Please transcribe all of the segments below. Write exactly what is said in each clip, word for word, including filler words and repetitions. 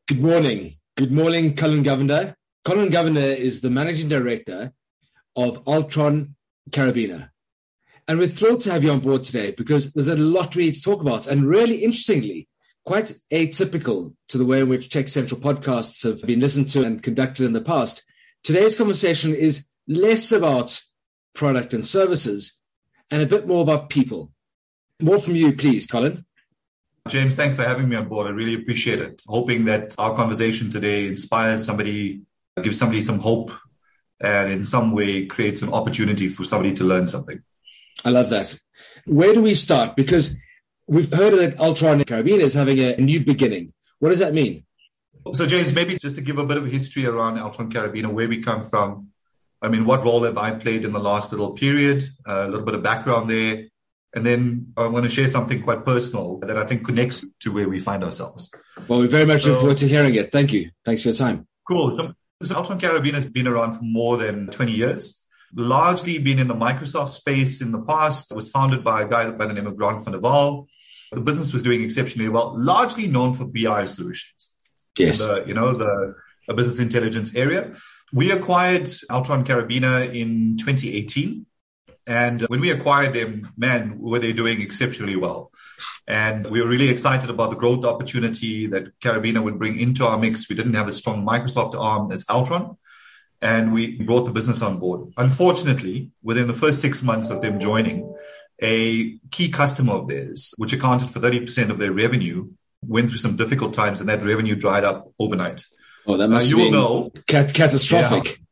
Good morning. Good morning, Colin Govender. Colin Govender is the Managing Director of Altron Karabina. And we're thrilled to have you on board today because there's a lot we need to talk about. And really interestingly, quite atypical to the way in which Tech Central podcasts have been listened to and conducted in the past. Today's conversation is less about product and services and a bit more about people. More from you, please, Colin. James, thanks for having me on board. I really appreciate it. Hoping that our conversation today inspires somebody, gives somebody some hope, and in some way creates an opportunity for somebody to learn something. I love that. Where do we start? Because we've heard that Altron Karabina is having a new beginning. What does that mean? So, James, maybe just to give a bit of a history around Altron Karabina, where we come from. I mean, what role have I played in the last little period? Uh, a little bit of background there. And then I want to share something quite personal that I think connects to where we find ourselves. Well, we very much so, look forward to hearing it. Thank you. Thanks for your time. Cool. So, so Altron Karabina has been around for more than twenty years. Largely been in the Microsoft space in the past. It was founded by a guy by the name of Grant van der Waal. The business was doing exceptionally well, largely known for B I solutions. Yes. The, you know, the, the business intelligence area. We acquired Altron Karabina in twenty eighteen. And when we acquired them, man, were they doing exceptionally well. And we were really excited about the growth opportunity that Karabina would bring into our mix. We didn't have a strong Microsoft arm as Altron, and we brought the business on board. Unfortunately, within the first six months of them joining, a key customer of theirs, which accounted for thirty percent of their revenue, went through some difficult times, and that revenue dried up overnight. Oh, that must uh, you be will know, cat- catastrophic. Yeah.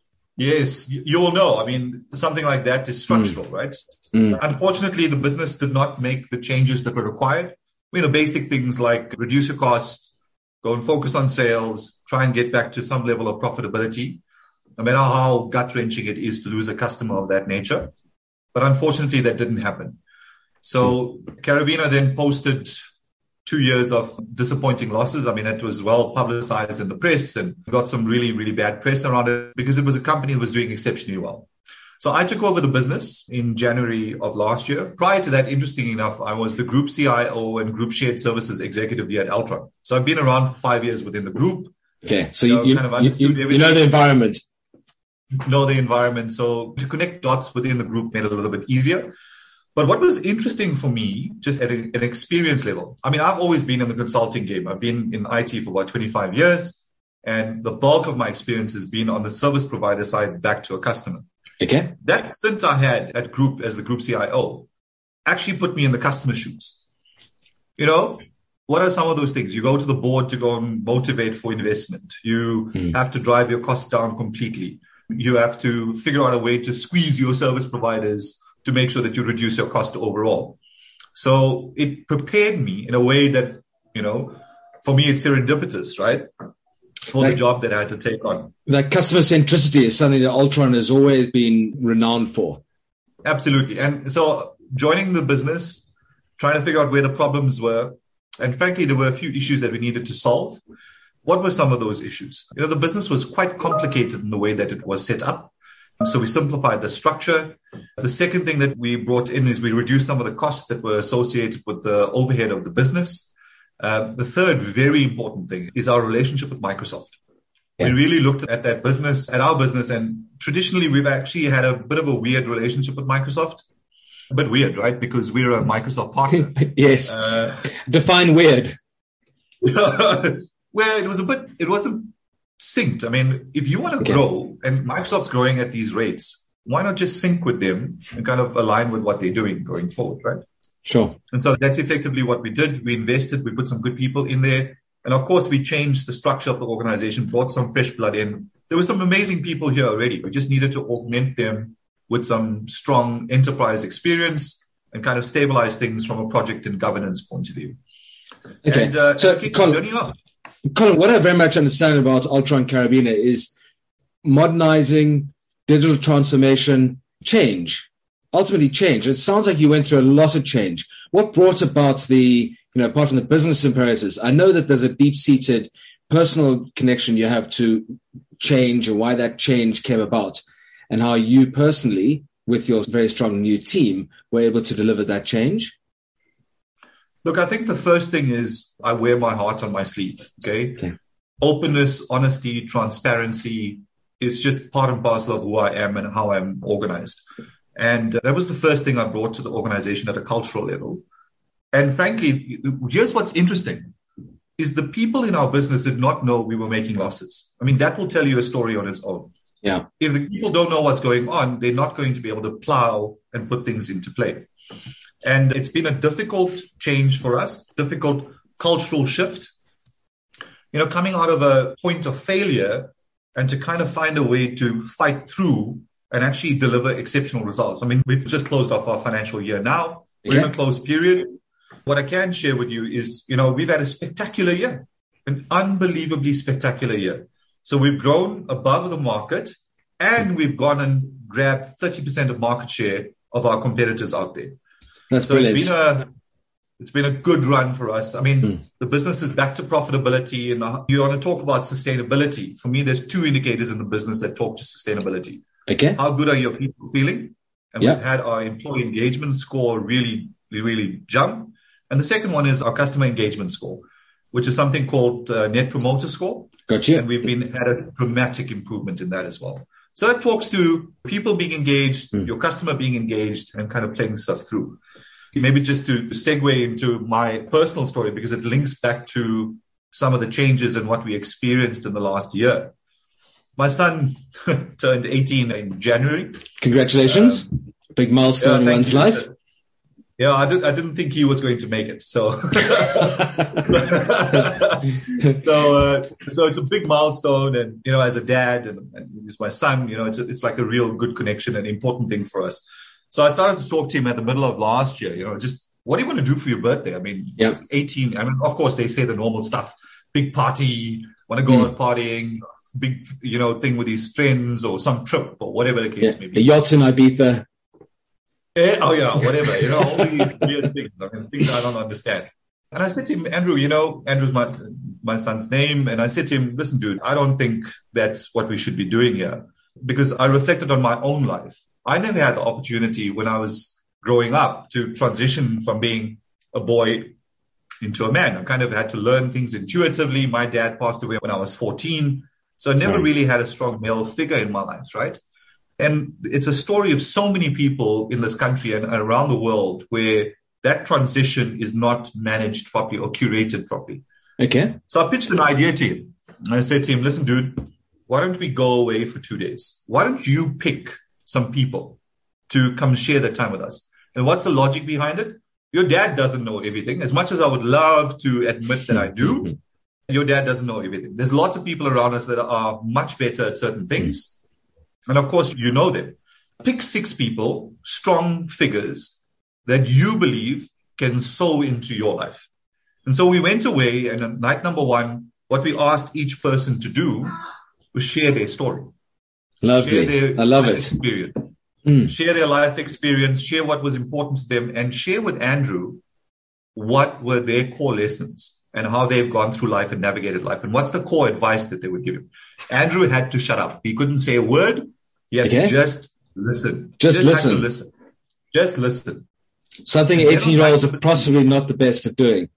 Yes, you will know. I mean, something like that is structural, mm. right? Mm. Unfortunately, the business did not make the changes that were required. You know, basic things like reduce your cost, go and focus on sales, try and get back to some level of profitability, no matter how gut-wrenching it is to lose a customer of that nature. But unfortunately, that didn't happen. So mm. Karabina then posted two years of disappointing losses. I mean, it was well publicized in the press and got some really, really bad press around it because it was a company that was doing exceptionally well. So I took over the business in January of last year. Prior to that, interestingly enough, I was the group C I O and group shared services executive here at Altron. So I've been around for five years within the group. Okay. So you, know, you, kind of you, you, you know the environment. Know the environment. So to connect dots within the group made it a little bit easier. But what was interesting for me, just at a, an experience level, I mean, I've always been in the consulting game. I've been in I T for about twenty-five years, and the bulk of my experience has been on the service provider side back to a customer. Okay. That stint I had at Group as the Group C I O actually put me in the customer shoes. You know, what are some of those things? You go to the board to go and motivate for investment. You hmm. have to drive your costs down completely. You have to figure out a way to squeeze your service providers to make sure that you reduce your cost overall. So it prepared me in a way that, you know, for me, it's serendipitous, right? For like, the job that I had to take on. That customer centricity is something that Altron has always been renowned for. Absolutely. And so joining the business, trying to figure out where the problems were, and frankly, there were a few issues that we needed to solve. What were some of those issues? You know, the business was quite complicated in the way that it was set up. So we simplified the structure. The second thing that we brought in is we reduced some of the costs that were associated with the overhead of the business. Uh, the third very important thing is our relationship with Microsoft. Yeah. We really looked at that business, at our business, and traditionally we've actually had a bit of a weird relationship with Microsoft. A bit weird, right? Because we're a Microsoft partner. Yes. Uh, Define weird. Well, it was a bit, it wasn't synced. I mean, if you want to okay. grow and Microsoft's growing at these rates, why not just sync with them and kind of align with what they're doing going forward, right? Sure. And so that's effectively what we did. We invested, we put some good people in there. And of course, we changed the structure of the organization, brought some fresh blood in. There were some amazing people here already. We just needed to augment them with some strong enterprise experience and kind of stabilize things from a project and governance point of view. Okay. And, uh, so, Colin, Colin, what I very much understand about Altron Karabina is modernizing, digital transformation, change, ultimately change. It sounds like you went through a lot of change. What brought about the, you know, apart from the business imperatives, I know that there's a deep-seated personal connection you have to change and why that change came about and how you personally, with your very strong new team, were able to deliver that change. Look, I think the first thing is I wear my heart on my sleeve. Okay. okay. Openness, honesty, transparency is just part and parcel of who I am and how I'm organized. And uh, that was the first thing I brought to the organization at a cultural level. And frankly, here's what's interesting is the people in our business did not know we were making losses. I mean, that will tell you a story on its own. Yeah. If the people don't know what's going on, they're not going to be able to plow and put things into play. And it's been a difficult change for us, difficult cultural shift. You know, coming out of a point of failure and to kind of find a way to fight through and actually deliver exceptional results. I mean, we've just closed off our financial year now. We're yeah. in a closed period. What I can share with you is, you know, we've had a spectacular year, an unbelievably spectacular year. So we've grown above the market and we've gone and grabbed thirty percent of market share of our competitors out there. That's so brilliant. It's been a, it's been a good run for us. I mean, mm. the business is back to profitability, and you want to talk about sustainability. For me, there's two indicators in the business that talk to sustainability. Okay. How good are your people feeling? And yep. we've had our employee engagement score really, really jump. And the second one is our customer engagement score, which is something called uh, Net Promoter Score. Gotcha. And we've been had a dramatic improvement in that as well. So that talks to people being engaged, mm. your customer being engaged, and kind of playing stuff through. Maybe just to segue into my personal story, because it links back to some of the changes and what we experienced in the last year. My son turned eighteen in January. Congratulations. Um, Big milestone yeah, in one's you. life. Yeah, I, did, I didn't think he was going to make it. So, so, uh, so it's a big milestone. And, you know, as a dad and, and he's my son, you know, it's, a, it's like a real good connection and important thing for us. So I started to talk to him at the middle of last year, you know, just what do you want to do for your birthday? I mean, yeah. it's eighteen. I mean, of course, they say the normal stuff, big party, want to go mm. out partying, big, you know, thing with his friends or some trip or whatever the case yeah. may be. A yacht in Ibiza. Eh, oh, yeah, whatever, you know, all these weird things, I mean, things I don't understand. And I said to him, Andrew, you know, Andrew's my, my son's name. And I said to him, listen, dude, I don't think that's what we should be doing here, because I reflected on my own life. I never had the opportunity when I was growing up to transition from being a boy into a man. I kind of had to learn things intuitively. My dad passed away when I was fourteen. So I never Sorry. really had a strong male figure in my life, right? And it's a story of so many people in this country and around the world where that transition is not managed properly or curated properly. Okay. So I pitched an idea to him. I said to him, listen, dude, why don't we go away for two days? Why don't you pick some people to come share that time with us? And what's the logic behind it? Your dad doesn't know everything. As much as I would love to admit that I do, your dad doesn't know everything. There's lots of people around us that are much better at certain things. And of course, you know them. Pick six people, strong figures that you believe can sow into your life. And so we went away, and on night number one, what we asked each person to do was share their story. Lovely. Share their I love it. Experience. Mm. Share their life experience, share what was important to them, and share with Andrew what were their core lessons and how they've gone through life and navigated life. And what's the core advice that they would give him? Andrew had to shut up. He couldn't say a word. He had okay. to just listen. Just, just listen. Had to listen. Just listen. Something eighteen-year-olds are possibly not the best at doing.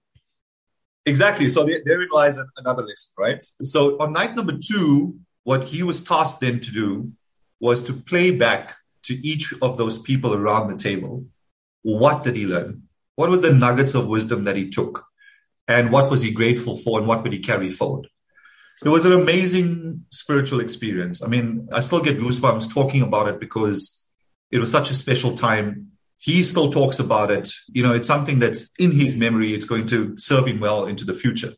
Exactly. So there, therein lies another lesson, right? So on night number two, what he was tasked then to do was to play back to each of those people around the table. What did he learn? What were the nuggets of wisdom that he took? And what was he grateful for, and what would he carry forward? It was an amazing spiritual experience. I mean, I still get goosebumps talking about it because it was such a special time. He still talks about it. You know, it's something that's in his memory. It's going to serve him well into the future.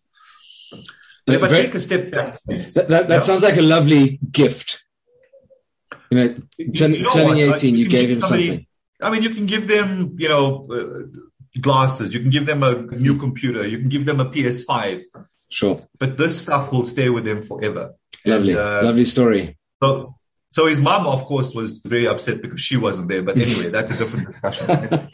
But if I take a step back. That, that, that yeah. sounds like a lovely gift. You know, turn, you know turning what? eighteen, you, you gave him somebody, something. I mean, you can give them, you know, uh, glasses. You can give them a new computer. You can give them a P S five. Sure. But this stuff will stay with them forever. Lovely. And, uh, lovely story. So, so his mom, of course, was very upset because she wasn't there. But anyway, that's a different discussion.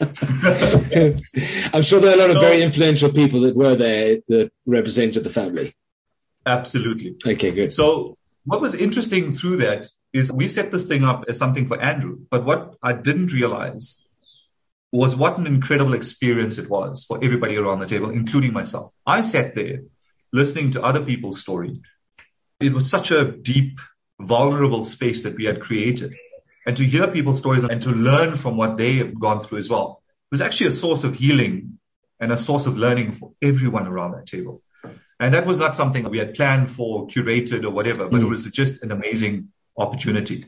I'm sure there are a lot of so, very influential people that were there that represented the family. Absolutely. Okay, good. So what was interesting through that is we set this thing up as something for Andrew. But what I didn't realize was what an incredible experience it was for everybody around the table, including myself. I sat there listening to other people's story. It was such a deep, vulnerable space that we had created. And to hear people's stories and to learn from what they have gone through as well, it was actually a source of healing and a source of learning for everyone around that table. And that was not something we had planned for, curated or whatever, but mm. it was just an amazing opportunity.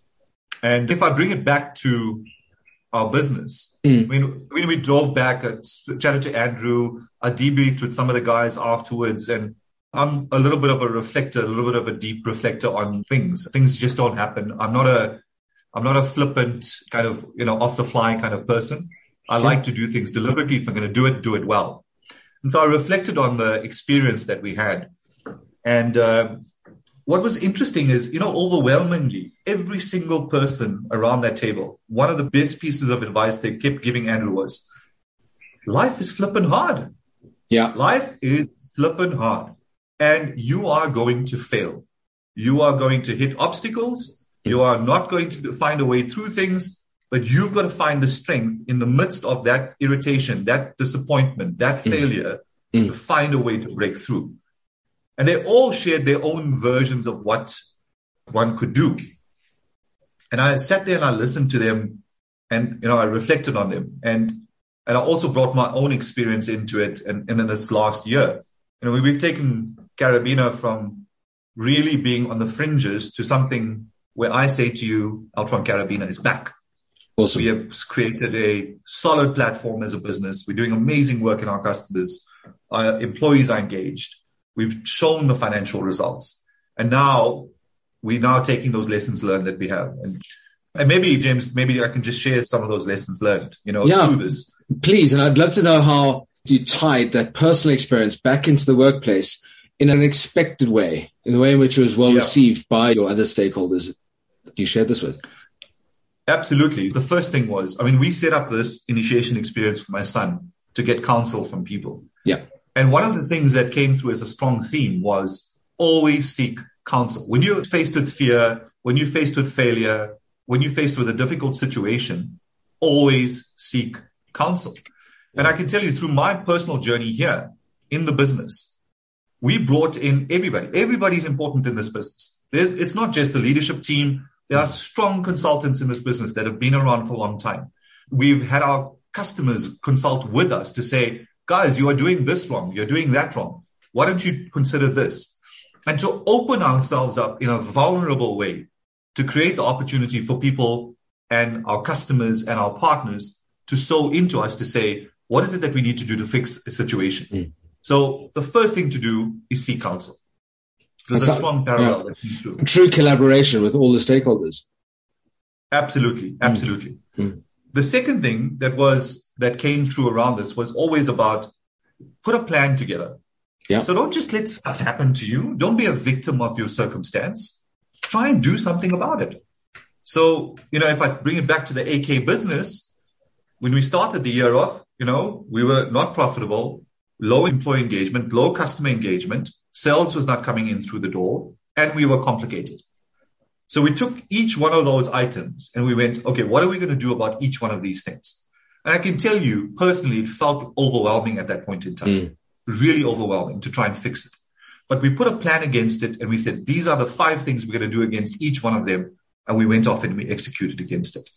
And if I bring it back to our business, mm. when, when we drove back, I chatted to Andrew, I debriefed with some of the guys afterwards, and I'm a little bit of a reflector, a little bit of a deep reflector on things. Things just don't happen. I'm not a, I'm not a flippant kind of, you know, off the fly kind of person. I okay. like to do things deliberately. If I'm going to do it, do it well. And so I reflected on the experience that we had. And uh, what was interesting is, you know, overwhelmingly, every single person around that table, one of the best pieces of advice they kept giving Andrew was, life is flipping hard. Yeah. Life is flipping hard. And you are going to fail. You are going to hit obstacles. You are not going to find a way through things. But you've got to find the strength in the midst of that irritation, that disappointment, that failure, mm. to find a way to break through. And they all shared their own versions of what one could do. And I sat there and I listened to them, and, you know, I reflected on them. And, and I also brought my own experience into it. And, and in this last year, you know, we've taken Karabina from really being on the fringes to something where I say to you, Altron Karabina is back. Awesome. We have created a solid platform as a business. We're doing amazing work in our customers. Our employees are engaged. We've shown the financial results. And now we're now taking those lessons learned that we have. And, and maybe, James, maybe I can just share some of those lessons learned, you know, yeah, through this. Please. And I'd love to know how you tied that personal experience back into the workplace in an expected way, in the way in which it was well yeah. received by your other stakeholders that you shared this with. Absolutely. The first thing was, I mean, we set up this initiation experience for my son to get counsel from people. Yeah. And one of the things that came through as a strong theme was always seek counsel. When you're faced with fear, when you're faced with failure, when you're faced with a difficult situation, always seek counsel. And I can tell you through my personal journey here in the business, we brought in everybody. Everybody's important in this business. There's, it's not just the leadership team. There are strong consultants in this business that have been around for a long time. We've had our customers consult with us to say, guys, you are doing this wrong. You're doing that wrong. Why don't you consider this? And to open ourselves up in a vulnerable way to create the opportunity for people and our customers and our partners to sow into us to say, what is it that we need to do to fix a situation? Mm. So the first thing to do is seek counsel. There's a strong parallel. Yeah. True collaboration with all the stakeholders. Absolutely. Absolutely. Mm. The second thing that was, that came through around this was always about put a plan together. Yeah. So don't just let stuff happen to you. Don't be a victim of your circumstance. Try and do something about it. So, you know, if I bring it back to the A K business, when we started the year off, you know, we were not profitable, low employee engagement, low customer engagement. Sales was not coming in through the door, and we were complicated. So we took each one of those items and we went, okay, what are we going to do about each one of these things? And I can tell you personally, it felt overwhelming at that point in time, mm. really overwhelming to try and fix it. But we put a plan against it and we said, these are the five things we're going to do against each one of them. And we went off and we executed against it.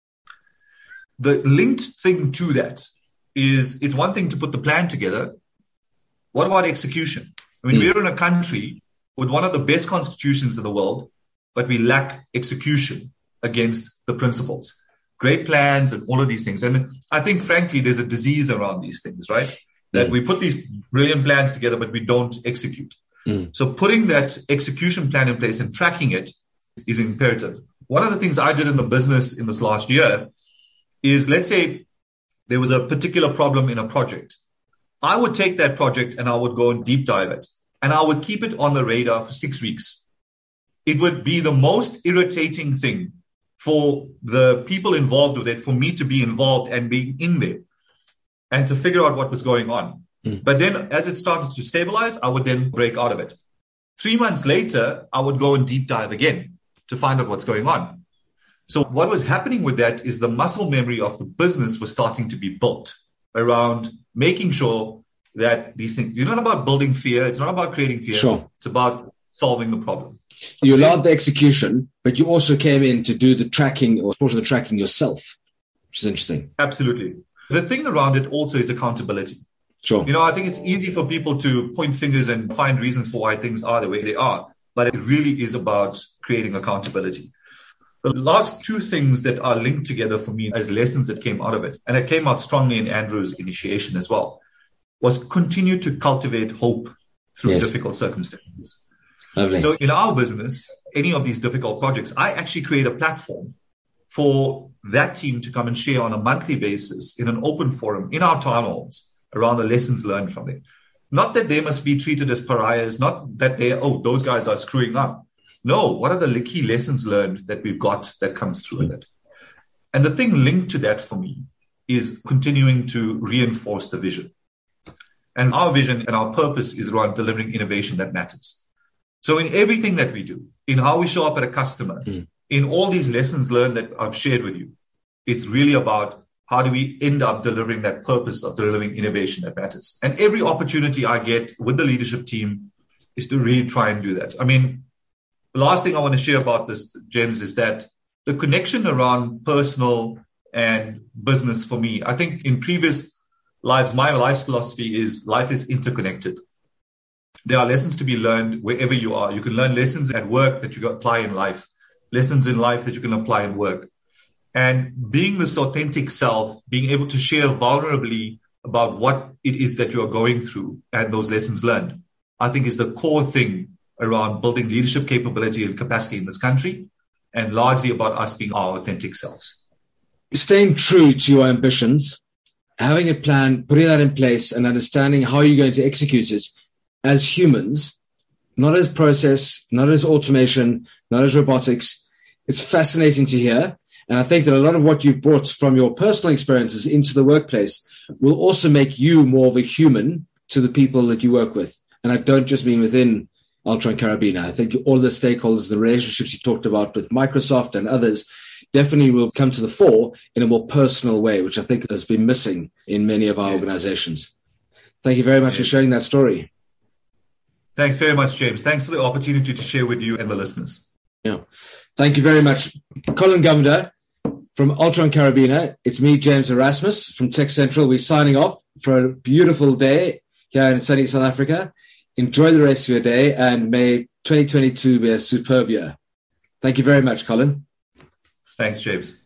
The linked thing to that is it's one thing to put the plan together. What about execution? I mean, mm. we're in a country with one of the best constitutions in the world, but we lack execution against the principles. Great plans and all of these things. And I think, frankly, there's a disease around these things, right? Mm. That we put these brilliant plans together, but we don't execute. Mm. So putting that execution plan in place and tracking it is imperative. One of the things I did in the business in this last year is, let's say there was a particular problem in a project. I would take that project and I would go and deep dive it. And I would keep it on the radar for six weeks. It would be the most irritating thing for the people involved with it, for me to be involved and being in there and to figure out what was going on. Mm. But then as it started to stabilize, I would then break out of it. Three months later, I would go and deep dive again to find out what's going on. So what was happening with that is the muscle memory of the business was starting to be built around making sure that these things, it's not about building fear. It's not about creating fear. Sure. It's about solving the problem. You allowed the execution, but you also came in to do the tracking or portion of the tracking yourself, which is interesting. Absolutely. The thing around it also is accountability. Sure. You know, I think it's easy for people to point fingers and find reasons for why things are the way they are, but it really is about creating accountability. The last two things that are linked together for me as lessons that came out of it, and it came out strongly in Andrew's initiation as well, was continue to cultivate hope through yes. difficult circumstances. Lovely. So in our business, any of these difficult projects, I actually create a platform for that team to come and share on a monthly basis in an open forum in our town halls around the lessons learned from it. Not that they must be treated as pariahs, not that they, oh, those guys are screwing up. No, what are the key lessons learned that we've got that comes through it? And the thing linked to that for me is continuing to reinforce the vision. And our vision and our purpose is around delivering innovation that matters. So in everything that we do, in how we show up at a customer, mm. in all these lessons learned that I've shared with you, it's really about how do we end up delivering that purpose of delivering innovation that matters. And every opportunity I get with the leadership team is to really try and do that. I mean, the last thing I want to share about this, James, is that the connection around personal and business for me, I think in previous lives, my life's philosophy is life is interconnected. There are lessons to be learned wherever you are. You can learn lessons at work that you can apply in life, lessons in life that you can apply in work. And being this authentic self, being able to share vulnerably about what it is that you're going through and those lessons learned, I think is the core thing around building leadership capability and capacity in this country, and largely about us being our authentic selves. Staying true to your ambitions, having a plan, putting that in place, and understanding how you're going to execute it as humans, not as process, not as automation, not as robotics. It's fascinating to hear. And I think that a lot of what you've brought from your personal experiences into the workplace will also make you more of a human to the people that you work with. And I don't just mean within Altron Karabina. I think all the stakeholders, the relationships you talked about with Microsoft and others definitely will come to the fore in a more personal way, which I think has been missing in many of our yes. organizations. Thank you very much yes. for sharing that story. Thanks very much, James. Thanks for the opportunity to share with you and the listeners. Yeah. Thank you very much. Colin Govender from Altron Karabina. It's me, James Erasmus from Tech Central. We're signing off for a beautiful day here in sunny South Africa. Enjoy the rest of your day, and may twenty twenty-two be a superb year. Thank you very much, Colin. Thanks, James.